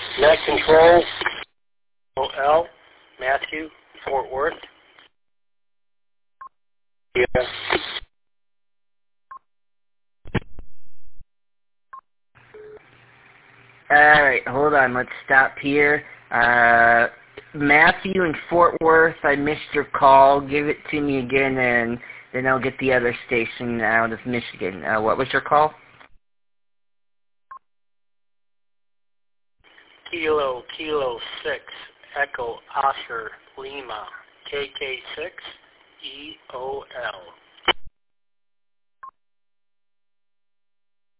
Net control, OL, Matthew, Fort Worth. Yeah. Alright, hold on. Let's stop here. Matthew in Fort Worth, I missed your call. Give it to me again, and then I'll get the other station out of Michigan. What was your call? Kilo 6, Echo Oscar Lima, KK6, EOL.